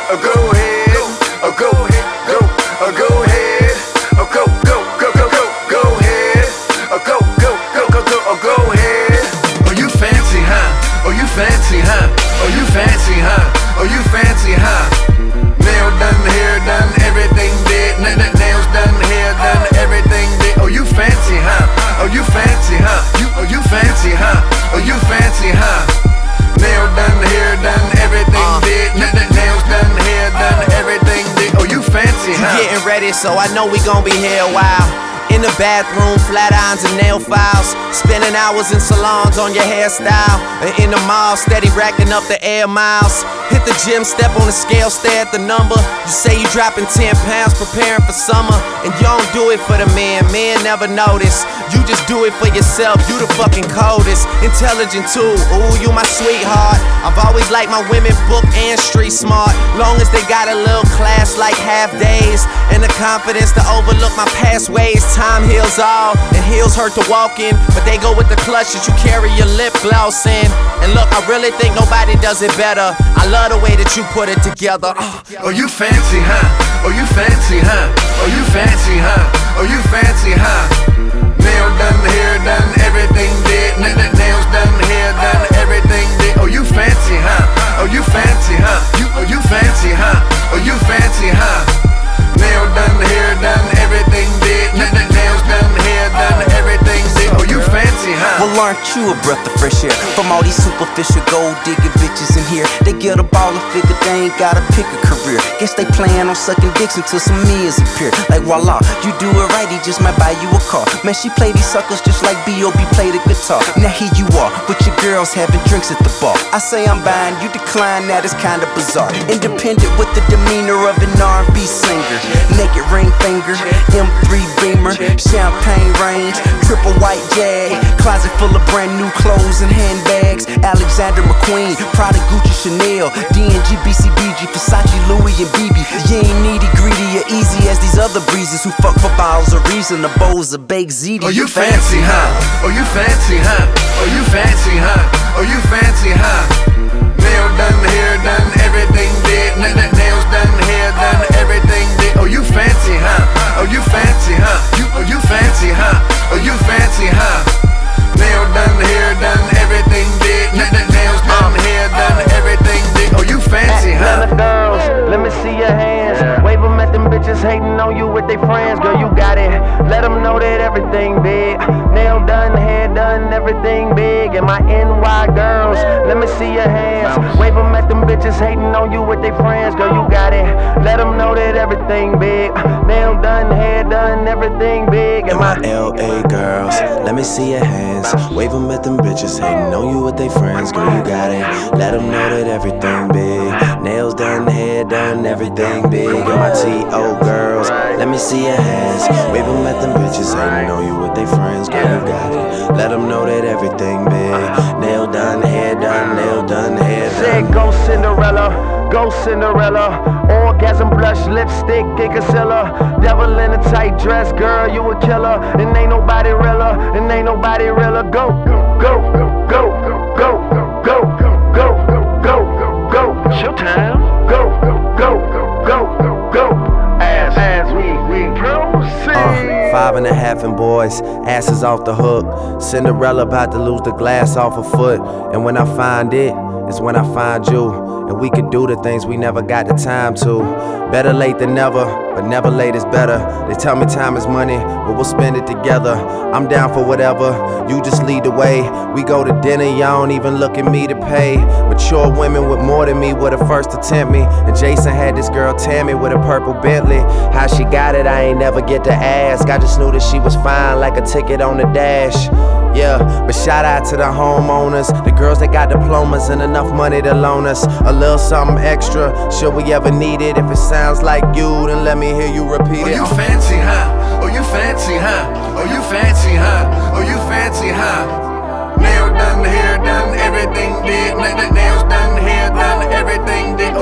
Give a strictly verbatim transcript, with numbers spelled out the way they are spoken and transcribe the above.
oh go ahead, oh go ahead, go, oh go ahead, oh go, go, go, go, go, go ahead, oh go, go, go, go, go, oh go ahead. Oh you fancy, huh? Oh you fancy, huh? Oh you fancy, huh? Oh you fancy, huh? Nail done, hair done, everything did. Nails done, hair done, everything did. Oh you fancy, huh? Oh you fancy, huh? You, oh you fancy, huh? Oh you fancy, huh? Nail done, hair done, everything uh, did. Nails done, hair done, everything did. Oh you fancy, huh? You getting ready, so I know we gon' be here a while. In the bathroom, flat irons and nail files. Spending hours in salons on your hairstyle. And in the mall, steady racking up the air miles. Hit the gym, step on the scale, stare at the number. You say you dropping ten pounds, preparing for summer. And you don't do it for the men, men never notice. You just do it for yourself, you the fucking coldest. Intelligent too, ooh, you my sweetheart. I've always liked my women book and street smart. Long as they got a little class like half days. And the confidence to overlook my past ways. Time heals all, and heels hurt to walk in. But they go with the clutch that you carry your lip gloss in. And look, I really think nobody does it better. I love the way that you put it together. uh. Oh you fancy, huh? Oh you fancy, huh? Oh you fancy, huh? Oh you fancy, huh? Nail done, hair done, everything did. Nails done, hair done, everything did. Oh you fancy, huh? Oh you fancy, huh? You, oh you fancy, huh? Oh you fancy, huh? Nail done, hair done, everything did. Nails done, hair done, everything did. Oh you fancy, huh? Well, aren't you a breath of fresh air? From all these superficial gold digging bitches in here. They get a ball and figure they ain't gotta pick a career. Guess they plan on sucking dicks until some meals appear. Like voila, you do it right, he just might buy you a car. Man, she play these suckers just like B O B play the guitar. Now here you are, with your girls having drinks at the bar. I say I'm buying, you decline, that is kinda bizarre. Independent with the demeanor of an R and B singer. Naked ring finger, M three Beamer, champagne range, triple white Jag, closet full of brand new clothes and handbags. Alexander McQueen, Prada, Gucci, Chanel, D and G, B C B G, Versace, Louis and B B. You ain't needy, greedy, or easy as these other breezes who fuck for bottles of reason, the bowls of baked ziti. Oh you fancy, huh? Oh you fancy, huh? Oh you fancy, huh? Oh you fancy, huh? Nail done, hair done, everything did. Nails done, hair done, everything did. Oh you fancy, huh? Oh you fancy, huh? You, oh you fancy, huh? Oh you fancy, huh? Nail done, hair done, everything did. Nails done, hair done, everything did. Oh you fancy, huh? Atlanta girls, let me see your hands. Wave them at them bitches hating on you with their friends. Girl, you got it. Let them know that everything big. Nail done, hair done, everything big. And my N Y girls, let me see your hands. Wave them at them bitches hating on you with their friends. Girl, you got it. Let them know that everything big. Nail done, hair done, everything big. And my L A girls, let me see your hands. Wave them at them bitches hating on you with their friends. Girl, you got it. Let them know that everything big. Nails done, hair done, everything big. And my T O girls, let me see your hands. Wave them at them bitches hating on you with their friends. Girl, you got it. Let them know that everything big. Nail done, hair done, nail done, hair done. Said go Cinderella, go Cinderella. Orgasm, blush, lipstick, and concealer. Devil in a tight dress, girl, you a killer. And ain't nobody realer, and ain't nobody realer. Go, go, go, go, go, go, go, go, go, go. Showtime. Go, go, go, go, go. As, as we, we proceed. Uh, five and a half and boys, asses off the hook. Cinderella about to lose the glass off her foot. And when I find it, it's when I find you. And we can do the things we never got the time to. Better late than never, but never late is better. They tell me time is money, but we'll spend it together. I'm down for whatever, you just lead the way. We go to dinner, y'all don't even look at me to pay. Mature women with more than me were the first to tempt me. And Jason had this girl Tammy with a purple Bentley. How she got it, I ain't never get to ask. I just knew that she was fine like a ticket on the dash. Yeah, but shout out to the homeowners, the girls that got diplomas and enough money to loan us a little something extra, should we ever need it. If it sounds like you, then let me hear you repeat it. Oh you fancy, huh? Oh you fancy, huh? Oh you fancy, huh? Oh you fancy, huh? Nail done, hair done, everything did. Nails done, hair done, everything did.